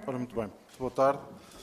Ora, muito bem. Boa tarde.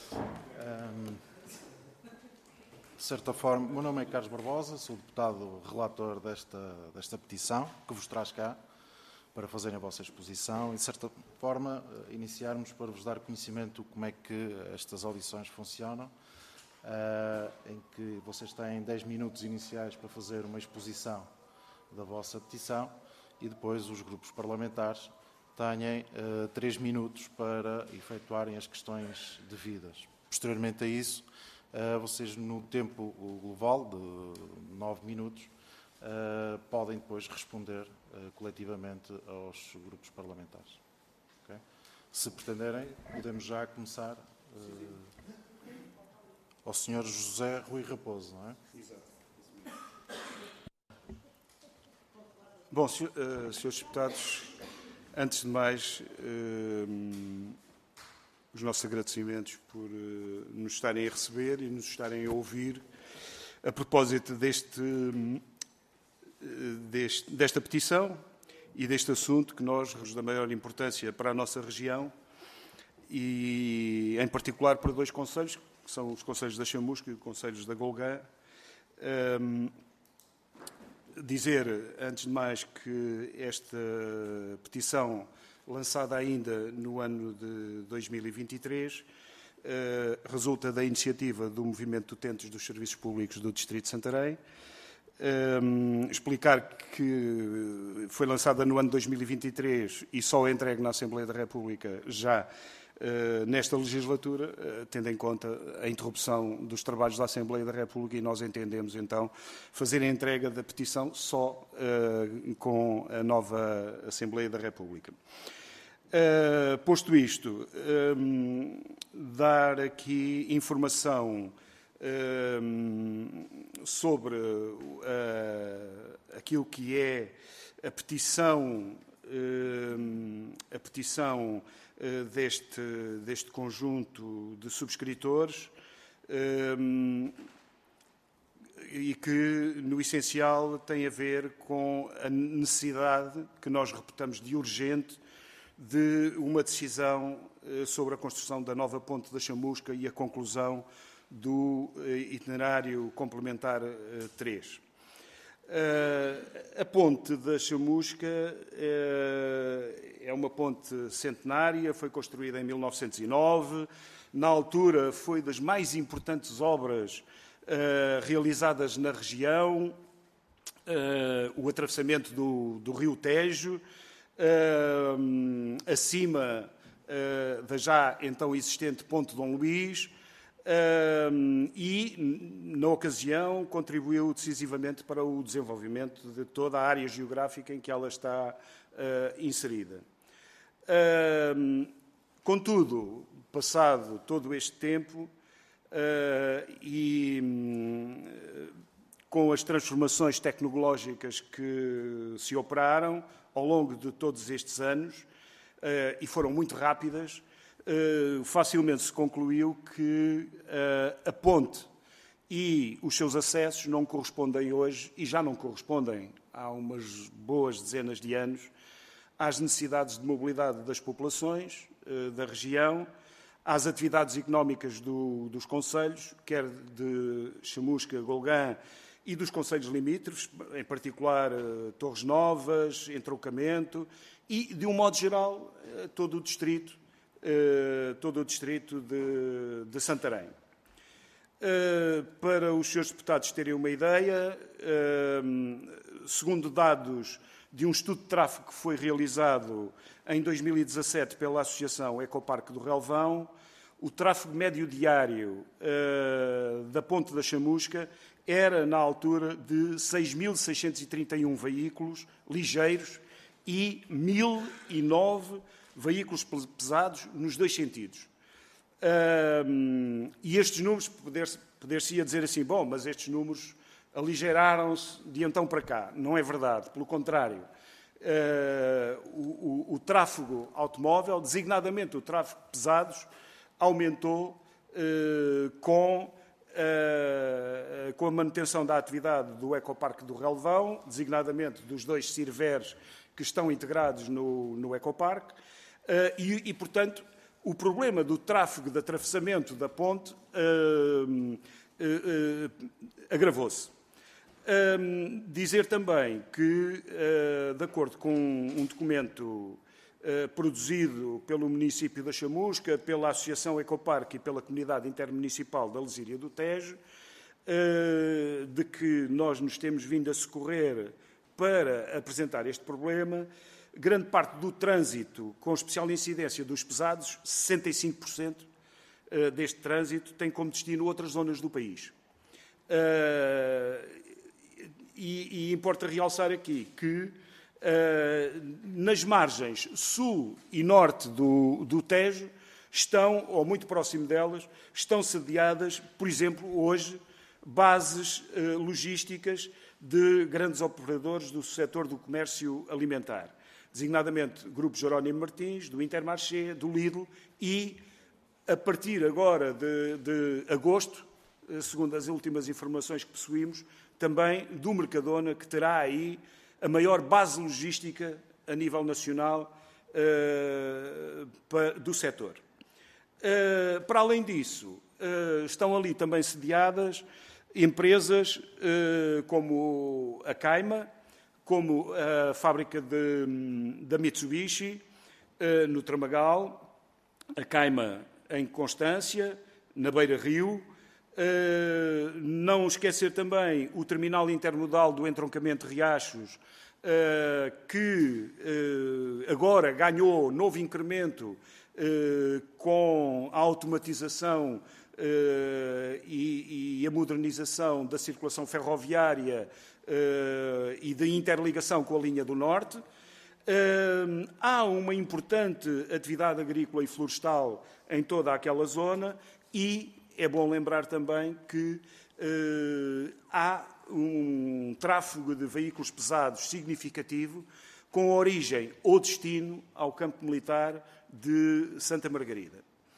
De certa forma, o meu nome é Carlos Barbosa, sou deputado relator desta petição, que vos traz cá para fazerem a vossa exposição e, de certa forma, iniciarmos para vos dar conhecimento de como é que estas audições funcionam, em que vocês têm 10 minutos iniciais para fazer uma exposição da vossa petição e depois os grupos parlamentares têm 3 minutos para efetuarem as questões devidas. Posteriormente a isso, vocês, no tempo global de 9 minutos, podem depois responder coletivamente aos grupos parlamentares. Okay? Se pretenderem, podemos já começar ao Sr. José Rui Raposo, não é? Exato. Bom, senhores deputados, antes de mais, os nossos agradecimentos por nos estarem a receber e nos estarem a ouvir a propósito desta petição e deste assunto que nós da maior importância para a nossa região e, em particular, para 2 concelhos, que são os concelhos da Chamusca e os concelhos da Golgã. Dizer, antes de mais, que esta petição, lançada ainda no ano de 2023, resulta da iniciativa do Movimento de Utentes dos Serviços Públicos do Distrito de Santarém. Explicar que foi lançada no ano de 2023 e só entregue na Assembleia da República já nesta legislatura, tendo em conta a interrupção dos trabalhos da Assembleia da República, e nós entendemos, então, fazer a entrega da petição só com a nova Assembleia da República. Posto isto, dar aqui informação sobre aquilo que é a petição deste conjunto de subscritores e que, no essencial, tem a ver com a necessidade que nós reputamos de urgente de uma decisão sobre a construção da nova ponte da Chamusca e a conclusão do itinerário complementar 3. A ponte da Chamusca é uma ponte centenária, foi construída em 1909. Na altura, foi das mais importantes obras realizadas na região, o atravessamento do Rio Tejo, acima da já então existente Ponte Dom Luís, e, na ocasião, contribuiu decisivamente para o desenvolvimento de toda a área geográfica em que ela está inserida. Contudo, passado todo este tempo e com as transformações tecnológicas que se operaram ao longo de todos estes anos, e foram muito rápidas, facilmente se concluiu que a ponte e os seus acessos não correspondem hoje, e já não correspondem há umas boas dezenas de anos, às necessidades de mobilidade das populações da região, às atividades económicas dos concelhos, quer de Chamusca, Golgã e dos concelhos limítrofes, em particular Torres Novas, Entroncamento, e, de um modo geral, todo o distrito de Santarém. Para os senhores deputados terem uma ideia, segundo dados de um estudo de tráfego que foi realizado em 2017 pela Associação Ecoparque do Relvão, o tráfego médio diário da Ponte da Chamusca era, na altura, de 6.631 veículos ligeiros e 1.009 veículos pesados nos 2 sentidos. E estes números, poder-se-ia dizer assim, bom, mas estes números aligeiraram-se de então para cá. Não é verdade, pelo contrário. O tráfego automóvel, designadamente o tráfego de pesados, aumentou com a manutenção da atividade do Ecoparque do Relvão, designadamente dos 2 CIRVERs que estão integrados no Ecoparque, e, portanto, o problema do tráfego de atravessamento da ponte agravou-se. Dizer também que, de acordo com um documento produzido pelo município da Chamusca, pela Associação Ecoparque e pela Comunidade Intermunicipal da Lesíria do Tejo, de que nós nos temos vindo a socorrer para apresentar este problema, grande parte do trânsito, com especial incidência dos pesados, 65% deste trânsito tem como destino outras zonas do país. E importa realçar aqui que nas margens sul e norte do Tejo estão, ou muito próximo delas, estão sediadas, por exemplo, hoje, bases logísticas de grandes operadores do setor do comércio alimentar, designadamente Grupo Jerónimo Martins, do Intermarché, do Lidl e, a partir agora de agosto, segundo as últimas informações que possuímos, também do Mercadona, que terá aí a maior base logística a nível nacional do setor. Para além disso, estão ali também sediadas empresas como a Caima, como a fábrica da Mitsubishi, no Tramagal, a Caima em Constância, na Beira Rio. Não esquecer também o terminal intermodal do entroncamento de Riachos, que agora ganhou novo incremento com a automatização e a modernização da circulação ferroviária e da interligação com a linha do Norte. Há uma importante atividade agrícola e florestal em toda aquela zona e é bom lembrar também que há um tráfego de veículos pesados significativo com origem ou destino ao campo militar de Santa Margarida.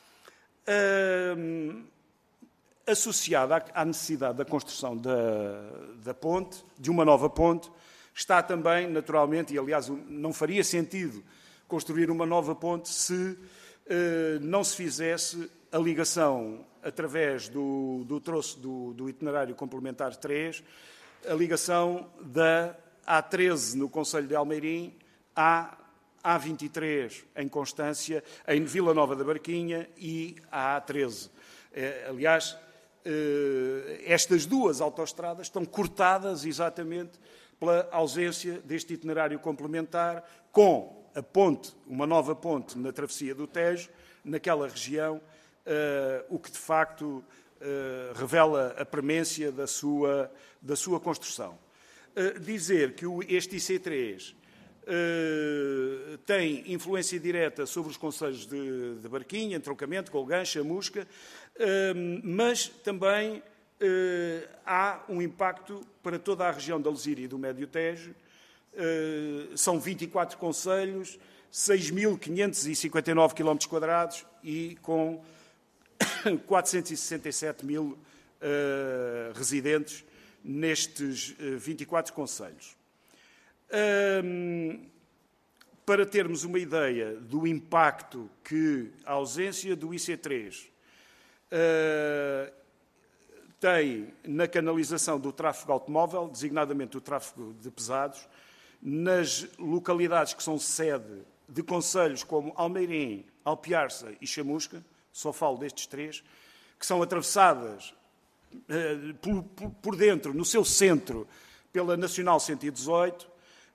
Associada à necessidade da construção da ponte, de uma nova ponte, está também, naturalmente, e aliás não faria sentido construir uma nova ponte se não se fizesse a ligação através do troço do itinerário complementar 3, a ligação da A13 no Concelho de Almeirim à A23 em Constância, em Vila Nova da Barquinha e à A13. Aliás, estas duas autoestradas estão cortadas exatamente pela ausência deste itinerário complementar com a ponte, uma nova ponte na travessia do Tejo, naquela região, o que de facto revela a premência da sua construção. Dizer que este IC3 tem influência direta sobre os concelhos de Barquinha, Entroncamento, Golgã, Chamusca, mas também há um impacto para toda a região da Lesíria e do Médio Tejo. São 24 concelhos, 6.559 km² e com 467 mil residentes nestes 24 concelhos. Para termos uma ideia do impacto que a ausência do IC3 tem na canalização do tráfego automóvel, designadamente do tráfego de pesados, nas localidades que são sede de concelhos como Almeirim, Alpiarça e Chamusca, só falo destes três, que são atravessadas por dentro, no seu centro, pela Nacional 118,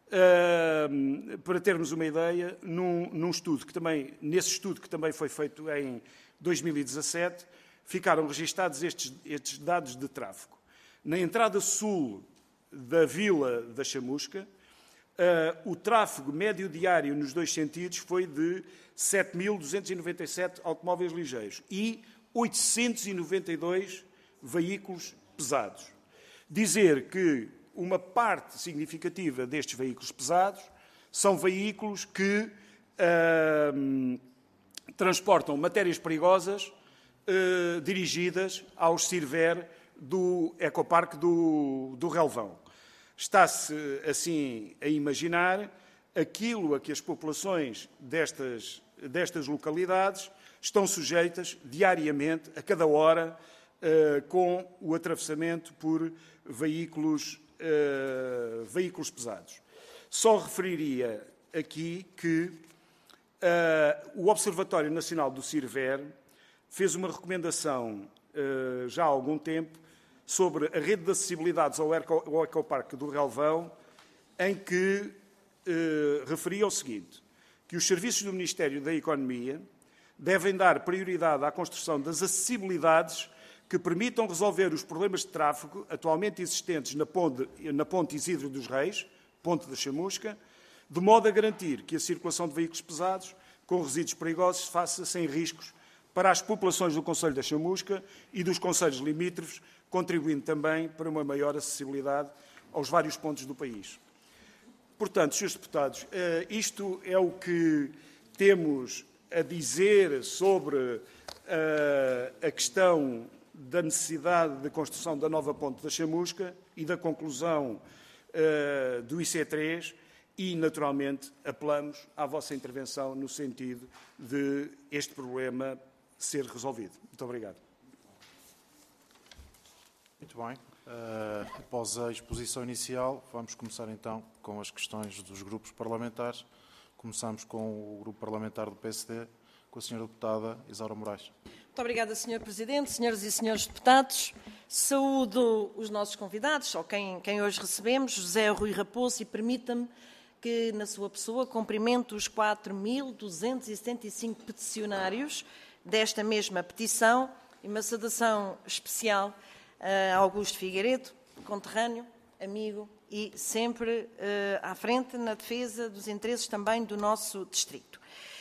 para termos uma ideia, nesse estudo que também foi feito em 2017, ficaram registados estes dados de tráfego. Na entrada sul da Vila da Chamusca, o tráfego médio diário nos dois sentidos foi de 7.297 automóveis ligeiros e 892 veículos pesados. Dizer que uma parte significativa destes veículos pesados são veículos que transportam matérias perigosas dirigidas aos CIRVER do Ecoparque do Relvão. Está-se, assim, a imaginar aquilo a que as populações destas localidades estão sujeitas diariamente, a cada hora, com o atravessamento por veículos pesados. Só referiria aqui que o Observatório Nacional do CIRVER fez uma recomendação já há algum tempo sobre a rede de acessibilidades ao ecoparque do Relvão, em que referia o seguinte, que os serviços do Ministério da Economia devem dar prioridade à construção das acessibilidades que permitam resolver os problemas de tráfego atualmente existentes na ponte Isidro dos Reis, ponte da Chamusca, de modo a garantir que a circulação de veículos pesados com resíduos perigosos se faça sem riscos para as populações do concelho da Chamusca e dos concelhos limítrofes, contribuindo também para uma maior acessibilidade aos vários pontos do país. Portanto, Srs. Deputados, isto é o que temos a dizer sobre a questão da necessidade de construção da nova ponte da Chamusca e da conclusão do IC3 e, naturalmente, apelamos à vossa intervenção no sentido de este problema ser resolvido. Muito obrigado. Muito bem. Após a exposição inicial, vamos começar então com as questões dos grupos parlamentares. Começamos com o grupo parlamentar do PSD, com a Sra. Deputada Isaura Moraes. Muito obrigada, Sr. Presidente, senhoras e senhores deputados. Saúdo os nossos convidados, ou quem hoje recebemos, José Rui Raposo, e permita-me que, na sua pessoa, cumprimento os 4.275 peticionários desta mesma petição e uma saudação especial a Augusto Figueiredo, conterrâneo, amigo e sempre à frente na defesa dos interesses também do nosso distrito.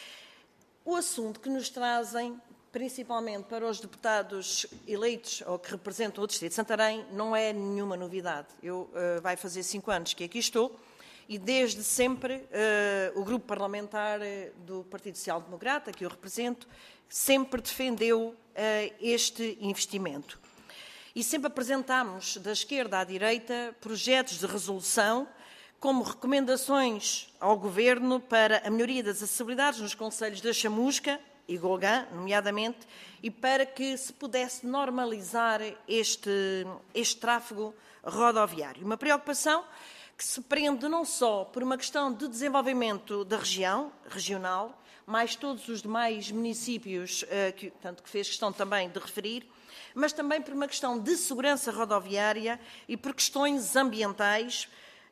O assunto que nos trazem, principalmente para os deputados eleitos ou que representam o distrito de Santarém, não é nenhuma novidade. Vai fazer 5 anos que aqui estou e desde sempre o grupo parlamentar do Partido Social Democrata, que eu represento, sempre defendeu este investimento. E sempre apresentámos, da esquerda à direita, projetos de resolução como recomendações ao Governo para a melhoria das acessibilidades nos concelhos da Chamusca e Golgã, nomeadamente, e para que se pudesse normalizar este tráfego rodoviário. Uma preocupação que se prende não só por uma questão de desenvolvimento da região, regional, mais todos os demais municípios que fez questão também de referir, mas também por uma questão de segurança rodoviária e por questões ambientais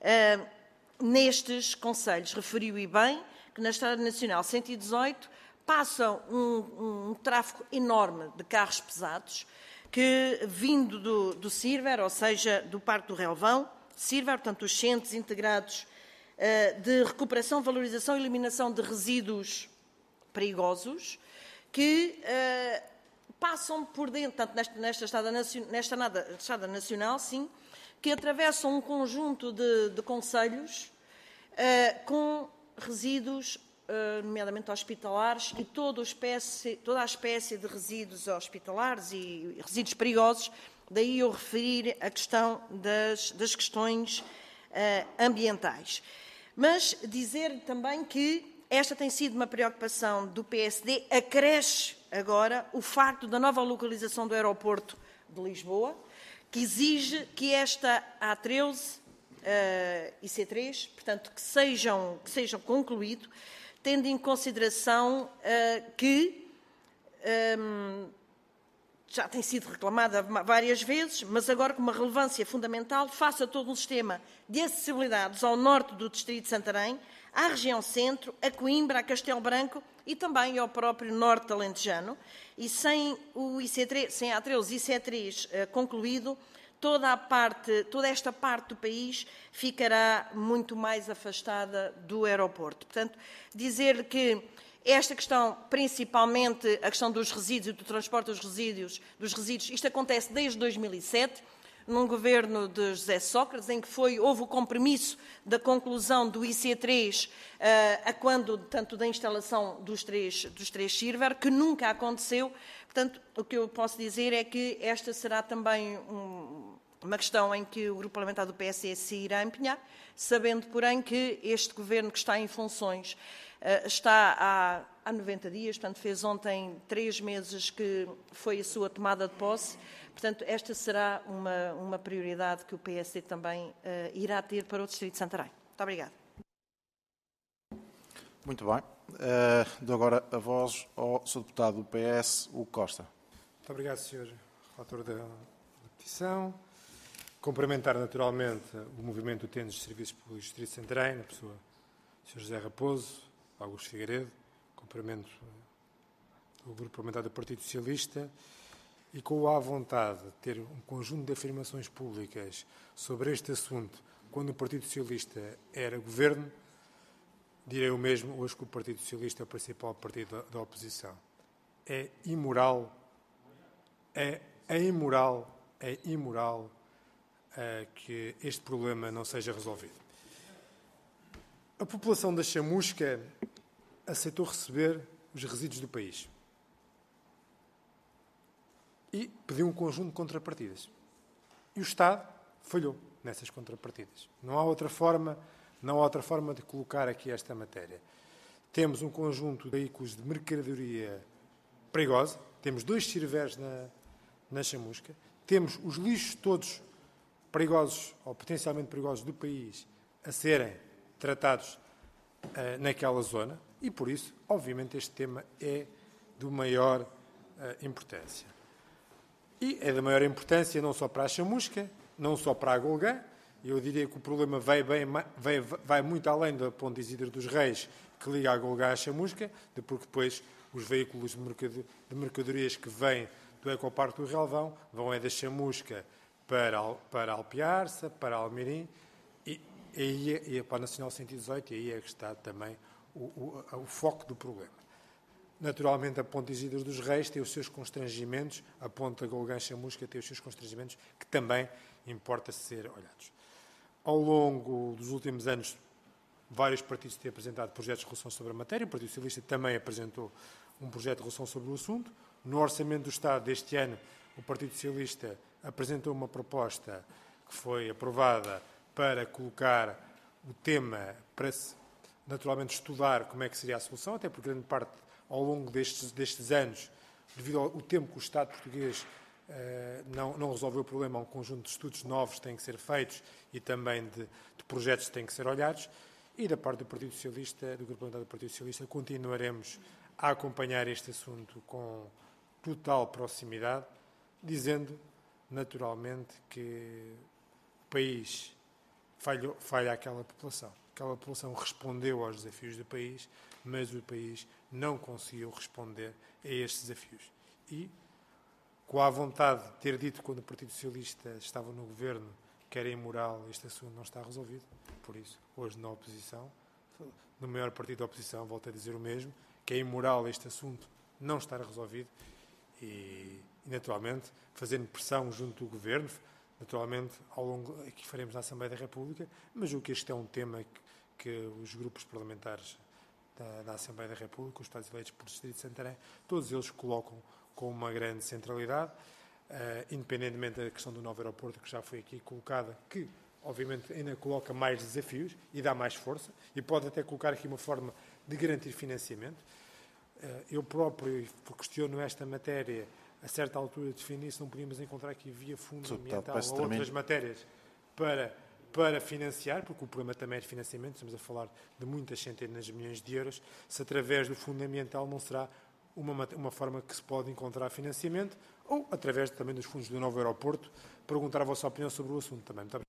nestes concelhos. Referiu e bem que na Estrada Nacional 118 passa um tráfego enorme de carros pesados que, vindo do CIRVER, ou seja, do Parque do Relvão, CIRVER, portanto, os Centros Integrados de Recuperação, Valorização e Eliminação de Resíduos Perigosos, que passam por dentro, tanto nesta Estrada Nacional, sim, que atravessam um conjunto de concelhos com resíduos, nomeadamente hospitalares, e toda a espécie de resíduos hospitalares e resíduos perigosos. Daí eu referir a questão das questões ambientais. Mas dizer também que esta tem sido uma preocupação do PSD, acresce agora o facto da nova localização do aeroporto de Lisboa, que exige que esta A13 e C3, portanto, que sejam concluídos, tendo em consideração que já tem sido reclamada várias vezes, mas agora com uma relevância fundamental, face a todo um sistema de acessibilidades ao norte do distrito de Santarém, à região centro, a Coimbra, a Castelo Branco e também ao próprio norte alentejano. E sem o IC3, sem a A13 e C3 concluído, toda esta parte do país ficará muito mais afastada do aeroporto. Portanto, dizer que esta questão, principalmente a questão dos resíduos e do transporte dos resíduos, isto acontece desde 2007, num governo de José Sócrates, em que houve o compromisso da conclusão do IC3 tanto da instalação dos três CIRVER, que nunca aconteceu. Portanto, o que eu posso dizer é que esta será também uma questão em que o Grupo Parlamentar do PSD se irá empenhar, sabendo, porém, que este governo que está em funções está há 90 dias, portanto fez ontem 3 meses que foi a sua tomada de posse. Portanto, esta será uma prioridade que o PSD também irá ter para o Distrito de Santarém. Muito obrigada. Muito bem. Dou agora a voz ao Sr. Deputado do PS, Hugo Costa. Muito obrigado, Sr. Relator da petição. Cumprimentar naturalmente o movimento utentes de serviços públicos do Distrito de Santarém, na pessoa do Sr. José Raposo, Augusto Figueiredo, cumprimento o Grupo Parlamentar do Partido Socialista e com a vontade de ter um conjunto de afirmações públicas sobre este assunto quando o Partido Socialista era governo, direi o mesmo hoje que o Partido Socialista é o principal partido da oposição. É imoral que este problema não seja resolvido. A população da Chamusca aceitou receber os resíduos do país e pediu um conjunto de contrapartidas. E o Estado falhou nessas contrapartidas. Não há outra forma de colocar aqui esta matéria. Temos um conjunto de veículos de mercadoria perigosa, temos 2 Cirveres na Chamusca, temos os lixos todos perigosos ou potencialmente perigosos do país a serem tratados naquela zona e, por isso, obviamente, este tema é de maior importância. E é de maior importância não só para a Chamusca, não só para a Golgã. Eu diria que o problema vai muito além da Ponte Isidro dos Reis, que liga a Golgã à Chamusca, porque depois os veículos de mercadorias que vêm do Ecoparque do Relvão vão da Chamusca para Alpiarça, para Almeirim e para a Nacional 118, e aí é que está também o foco do problema. Naturalmente, a Ponte Isidro dos Reis tem os seus constrangimentos, a Ponte Golgã-Chamusca tem os seus constrangimentos, que também importa ser olhados. Ao longo dos últimos anos, vários partidos têm apresentado projetos de resolução sobre a matéria. O Partido Socialista também apresentou um projeto de resolução sobre o assunto. No Orçamento do Estado deste ano, o Partido Socialista apresentou uma proposta que foi aprovada para colocar o tema, para naturalmente estudar como é que seria a solução, até porque grande parte, ao longo destes anos, devido ao tempo que o Estado português não resolveu o problema, há um conjunto de estudos novos que têm que ser feitos e também de projetos que têm que ser olhados. E da parte do Partido Socialista, do Grupo Parlamentar do Partido Socialista, continuaremos a acompanhar este assunto com total proximidade, dizendo, naturalmente, que o país falha àquela população. Aquela população respondeu aos desafios do país, mas o país não conseguiu responder a estes desafios. E, com a vontade de ter dito quando o Partido Socialista estava no governo que era imoral, este assunto não está resolvido. Por isso, hoje na oposição, no maior partido da oposição, volto a dizer o mesmo, que é imoral este assunto não estar resolvido e naturalmente, fazendo pressão junto do governo, naturalmente, ao longo que faremos na Assembleia da República, mas o que este é um tema que os grupos parlamentares da Assembleia da República, os Estados eleitos por Distrito de Santarém, todos eles colocam com uma grande centralidade, independentemente da questão do novo aeroporto que já foi aqui colocada, que obviamente ainda coloca mais desafios e dá mais força e pode até colocar aqui uma forma de garantir financiamento. Eu próprio questiono esta matéria, a certa altura definir se não podíamos encontrar aqui via fundamental ou outras matérias para financiar, porque o problema também é de financiamento, estamos a falar de muitas centenas de milhões de euros, se através do fundamental não será uma forma que se pode encontrar financiamento, ou através também dos fundos do novo aeroporto, perguntar a vossa opinião sobre o assunto também. Muito obrigado.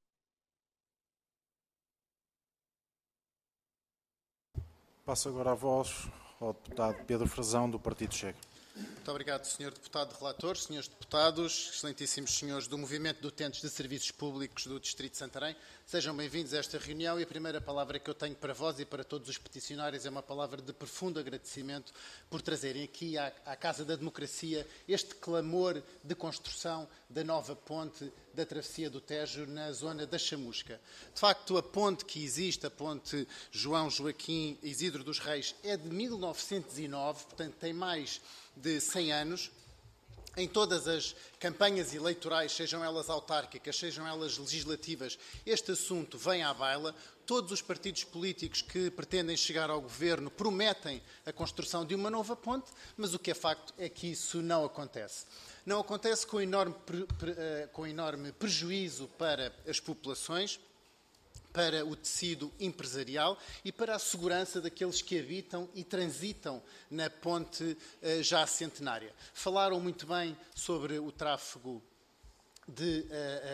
Passo agora a voz ao deputado Pedro Frazão, do Partido Chega. Muito obrigado, Sr. Deputado Relator, Srs. Deputados, excelentíssimos senhores do Movimento de Utentes de Serviços Públicos do Distrito de Santarém. Sejam bem-vindos a esta reunião e a primeira palavra que eu tenho para vós e para todos os peticionários é uma palavra de profundo agradecimento por trazerem aqui à Casa da Democracia este clamor de construção da nova ponte da travessia do Tejo na zona da Chamusca. De facto, a ponte que existe, a ponte João Joaquim Isidro dos Reis, é de 1909, portanto tem mais de 100 anos. em todas as campanhas eleitorais, sejam elas autárquicas, sejam elas legislativas, este assunto vem à baila. Todos os partidos políticos que pretendem chegar ao governo prometem a construção de uma nova ponte, mas o que é facto é que isso não acontece. Não acontece com enorme prejuízo para as populações, para o tecido empresarial e para a segurança daqueles que habitam e transitam na ponte já centenária. Falaram muito bem sobre o tráfego de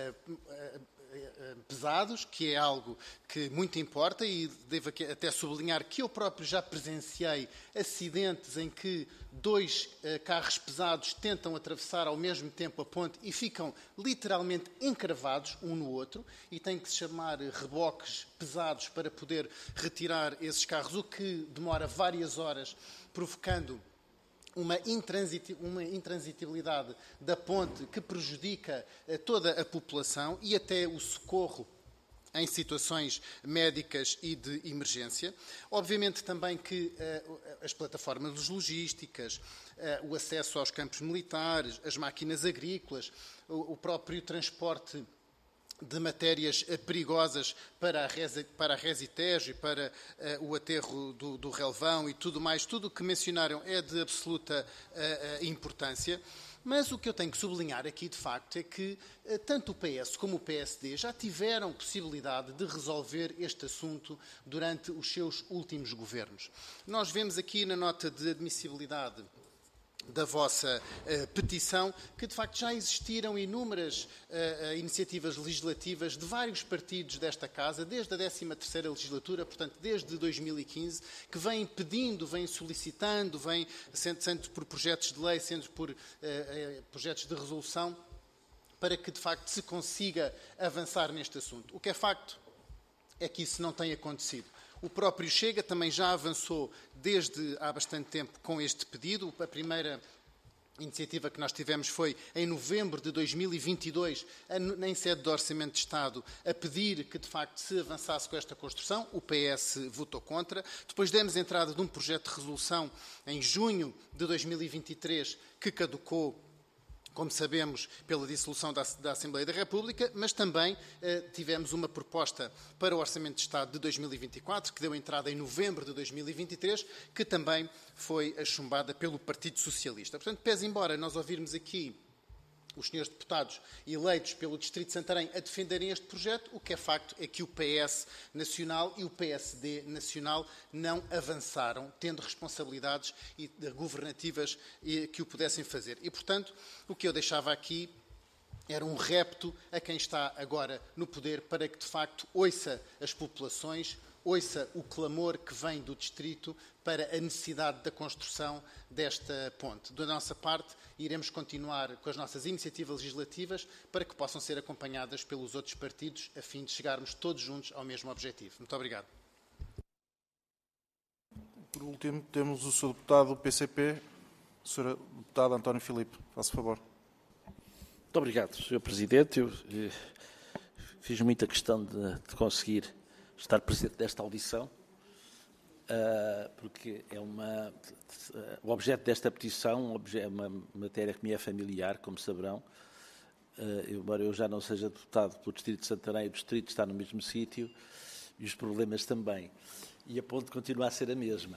pesados, que é algo que muito importa, e devo aqui até sublinhar que eu próprio já presenciei acidentes em que dois carros pesados tentam atravessar ao mesmo tempo a ponte e ficam literalmente encravados um no outro, e tem que se chamar reboques pesados para poder retirar esses carros, o que demora várias horas, provocando uma intransitibilidade da ponte que prejudica toda a população e até o socorro em situações médicas e de emergência. Obviamente também que as plataformas logísticas, o acesso aos campos militares, as máquinas agrícolas, o próprio transporte de matérias perigosas para a Resitejo e para o aterro do Relvão e tudo mais, tudo o que mencionaram é de absoluta importância. Mas o que eu tenho que sublinhar aqui, de facto, é que tanto o PS como o PSD já tiveram possibilidade de resolver este assunto durante os seus últimos governos. Nós vemos aqui na nota de admissibilidade da vossa petição, que de facto já existiram inúmeras iniciativas legislativas de vários partidos desta Casa, desde a 13ª legislatura, portanto desde 2015, que vêm pedindo, vêm solicitando, sendo por projetos de lei, sendo por projetos de resolução, para que de facto se consiga avançar neste assunto. O que é facto é que isso não tem acontecido. O próprio Chega também já avançou desde há bastante tempo com este pedido. A primeira iniciativa que nós tivemos foi em novembro de 2022, em sede do Orçamento de Estado, a pedir que de facto se avançasse com esta construção. O PS votou contra. Depois demos entrada de um projeto de resolução em junho de 2023 que caducou, como sabemos, pela dissolução da Assembleia da República, mas também tivemos uma proposta para o Orçamento de Estado de 2024, que deu entrada em novembro de 2023, que também foi chumbada pelo Partido Socialista. Portanto, pese embora nós ouvirmos aqui os senhores deputados eleitos pelo Distrito de Santarém a defenderem este projeto, o que é facto é que o PS Nacional e o PSD Nacional não avançaram, tendo responsabilidades governativas que o pudessem fazer. E, portanto, o que eu deixava aqui era um repto a quem está agora no poder para que, de facto, ouça as populações, ouça o clamor que vem do Distrito para a necessidade da construção desta ponte. Da nossa parte, iremos continuar com as nossas iniciativas legislativas para que possam ser acompanhadas pelos outros partidos, a fim de chegarmos todos juntos ao mesmo objetivo. Muito obrigado. Por último, temos o Sr. Deputado do PCP, o Sr. Deputado António Filipe. Faça favor. Muito obrigado, Sr. Presidente. Eu fiz muita questão de conseguir estar presente nesta audição, porque o objeto desta petição é uma matéria que me é familiar, como saberão. Embora eu já não seja deputado pelo Distrito de Santarém, o Distrito está no mesmo sítio e os problemas também. E a ponte continua a ser a mesma.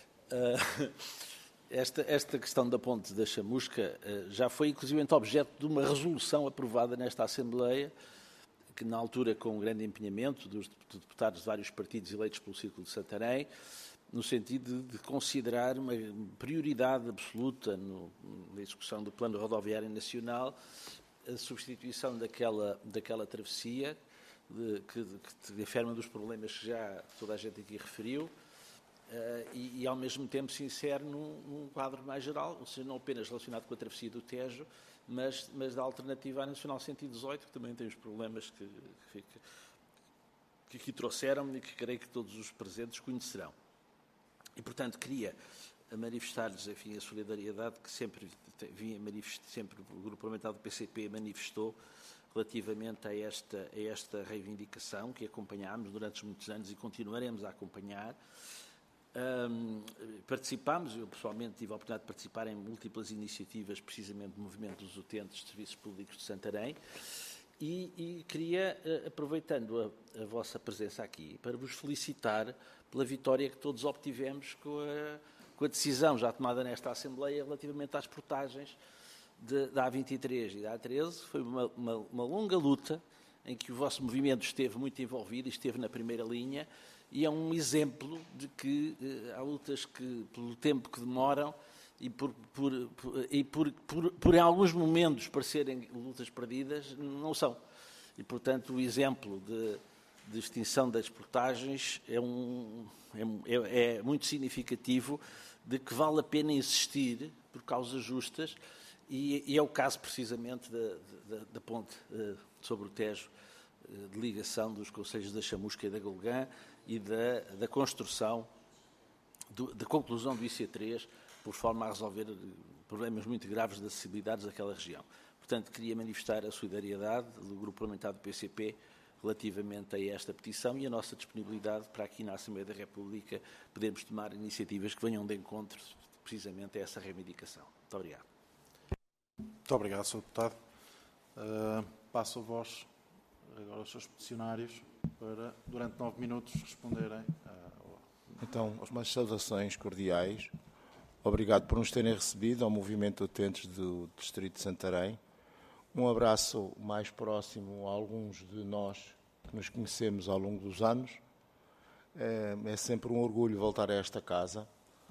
Esta questão da ponte da Chamusca já foi, inclusive, objeto de uma resolução aprovada nesta Assembleia, que na altura, com um grande empenhamento dos deputados de vários partidos eleitos pelo Círculo de Santarém, no sentido de considerar uma prioridade absoluta na execução do Plano Rodoviário Nacional a substituição daquela travessia, que enferma dos problemas que já toda a gente aqui referiu, e ao mesmo tempo se insere num quadro mais geral, ou seja, não apenas relacionado com a travessia do Tejo, mas da alternativa à Nacional 118, que também tem os problemas que aqui trouxeram e que creio que todos os presentes conhecerão. E, portanto, queria manifestar-lhes, enfim, a solidariedade que sempre o Grupo Parlamentar do PCP manifestou relativamente a esta reivindicação que acompanhámos durante muitos anos e continuaremos a acompanhar. Participámos, eu pessoalmente tive a oportunidade de participar em múltiplas iniciativas, precisamente do movimento dos utentes de serviços públicos de Santarém, e queria, aproveitando a vossa presença aqui, para vos felicitar pela vitória que todos obtivemos com a decisão já tomada nesta Assembleia relativamente às portagens da A23 e da A13. Foi uma longa luta em que o vosso movimento esteve muito envolvido e esteve na primeira linha, e é um exemplo de que há lutas que, pelo tempo que demoram e por em alguns momentos parecerem lutas perdidas, não são. E, portanto, o exemplo de extinção das portagens é muito significativo de que vale a pena insistir por causas justas, e é o caso, precisamente, da ponte sobre o Tejo, de ligação dos concelhos da Chamusca e da Golgã, e da construção, da conclusão do IC3, por forma a resolver problemas muito graves de acessibilidade daquela região. Portanto, queria manifestar a solidariedade do Grupo Parlamentar do PCP relativamente a esta petição e a nossa disponibilidade para aqui na Assembleia da República podermos tomar iniciativas que venham de encontro precisamente a essa reivindicação. Muito obrigado. Muito obrigado, Sr. Deputado. Passo a voz agora aos seus peticionários para, durante 9 minutos, responderem. Então, umas saudações cordiais. Obrigado por nos terem recebido ao Movimento de Utentes do Distrito de Santarém. Um abraço mais próximo a alguns de nós que nos conhecemos ao longo dos anos. É sempre um orgulho voltar a esta casa,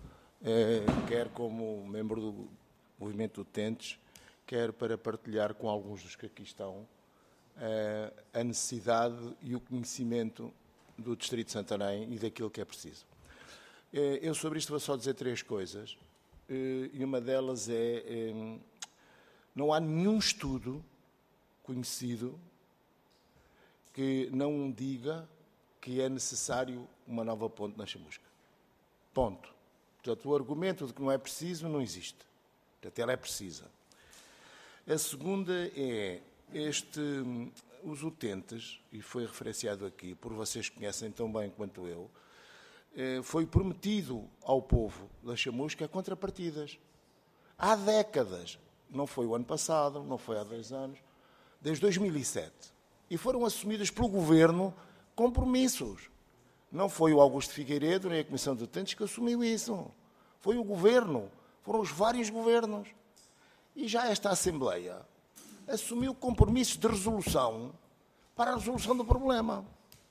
quer como membro do Movimento de Utentes, quer para partilhar com alguns dos que aqui estão a necessidade e o conhecimento do Distrito de Santarém e daquilo que é preciso. Eu sobre isto vou só dizer 3 coisas, e uma delas não há nenhum estudo conhecido que não diga que é necessário uma nova ponte na Chamusca. Ponto. Portanto, o argumento de que não é preciso não existe. Portanto, ela é precisa. A segunda é os utentes, e foi referenciado aqui, por vocês que conhecem tão bem quanto eu, foi prometido ao povo da Chamusca contrapartidas. Há décadas. Não foi o ano passado, não foi há 2 anos, desde 2007. E foram assumidos pelo Governo compromissos. Não foi o Augusto Figueiredo nem a Comissão de Utentes que assumiu isso. Foi o Governo. Foram os vários governos. E já esta Assembleia assumiu compromissos de resolução para a resolução do problema.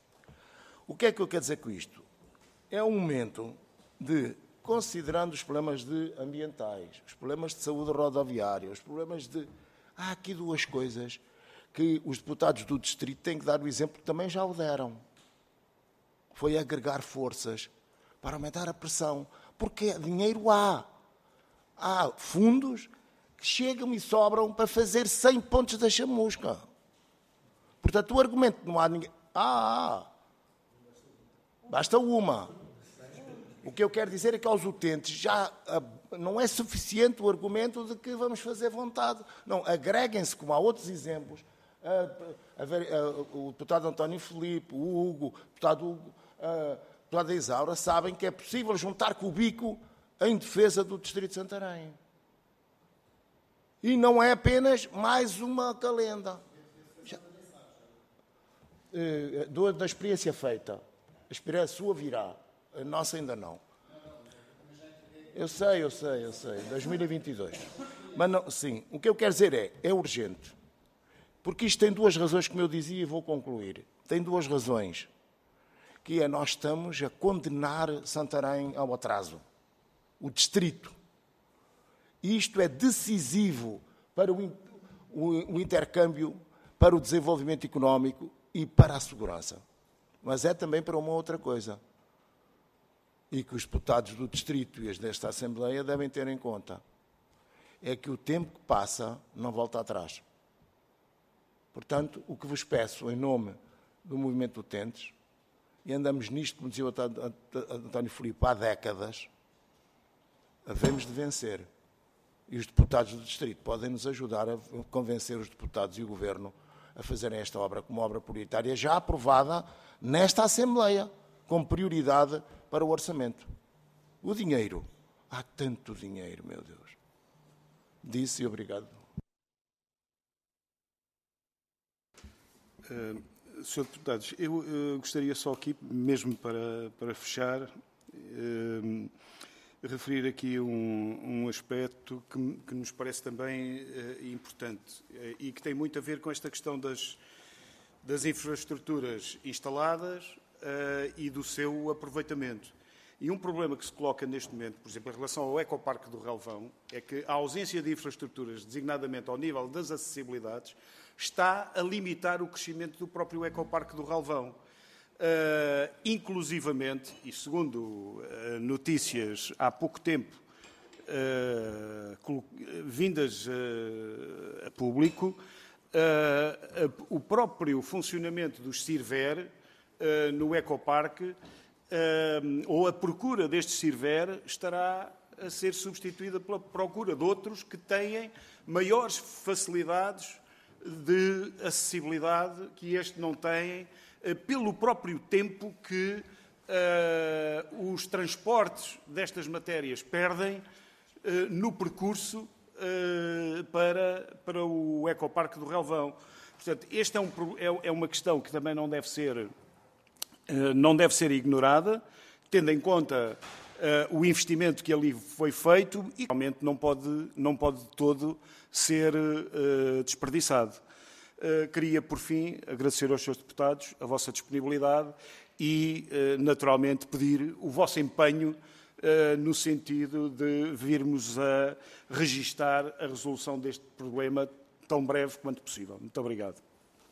O que é que eu quero dizer com isto? É um momento de, considerando os problemas ambientais, os problemas de saúde rodoviária, os problemas de... Há aqui 2 coisas que os deputados do Distrito têm que dar o exemplo que também já o deram. Foi agregar forças para aumentar a pressão, porque dinheiro há. Há fundos que chegam e sobram para fazer 100 pontos da Chamusca. Portanto, o argumento não há ninguém... Basta uma. O que eu quero dizer é que aos utentes já não é suficiente o argumento de que vamos fazer vontade. Não, agreguem-se, como há outros exemplos, o deputado António Filipe, o Hugo, o deputado Isaura, sabem que é possível juntar com o bico em defesa do Distrito de Santarém. E não é apenas mais uma calenda. Da experiência feita. A experiência sua virá. A nossa ainda não. Eu sei. 2022. Mas não, sim, o que eu quero dizer é urgente. Porque isto tem 2 razões, como eu dizia, e vou concluir. Tem 2 razões. Que é, nós estamos a condenar Santarém ao atraso. O distrito. Isto é decisivo para o intercâmbio, para o desenvolvimento económico e para a segurança. Mas é também para uma outra coisa. E que os deputados do Distrito e as desta Assembleia devem ter em conta. É que o tempo que passa não volta atrás. Portanto, o que vos peço em nome do Movimento de Utentes, e andamos nisto, como dizia o António Filipe, há décadas, havemos de vencer. E os deputados do Distrito podem nos ajudar a convencer os deputados e o Governo a fazerem esta obra como obra prioritária, já aprovada nesta Assembleia, como prioridade para o orçamento. O dinheiro. Há tanto dinheiro, meu Deus. Disse e obrigado. Sr. Deputados, eu gostaria só aqui, mesmo para fechar, referir aqui um aspecto que nos parece também importante e que tem muito a ver com esta questão das infraestruturas instaladas e do seu aproveitamento. E um problema que se coloca neste momento, por exemplo, em relação ao ecoparque do Relvão, é que a ausência de infraestruturas, designadamente ao nível das acessibilidades, está a limitar o crescimento do próprio ecoparque do Relvão. Inclusivamente, e segundo notícias há pouco tempo vindas a público, o próprio funcionamento dos CIRVER no ecoparque, ou a procura destes CIRVER, estará a ser substituída pela procura de outros que têm maiores facilidades de acessibilidade que este não tem, pelo próprio tempo que os transportes destas matérias perdem no percurso para o ecoparque do Relvão. Portanto, esta é uma questão que também não deve ser ignorada, tendo em conta o investimento que ali foi feito e realmente não pode de todo ser desperdiçado. Queria, por fim, agradecer aos Srs. Deputados a vossa disponibilidade e, naturalmente, pedir o vosso empenho no sentido de virmos a registar a resolução deste problema tão breve quanto possível. Muito obrigado.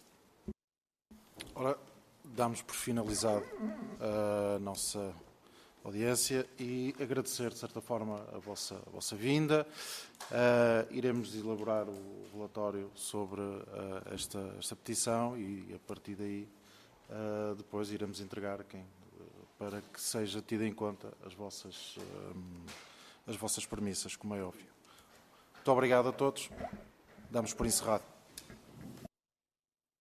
Ora, damos por finalizado a nossa audiência e agradecer, de certa forma, a vossa vinda. Iremos elaborar o relatório sobre esta petição e, a partir daí, depois iremos entregar para que seja tida em conta as vossas premissas, como é óbvio. Muito obrigado a todos. Damos por encerrado.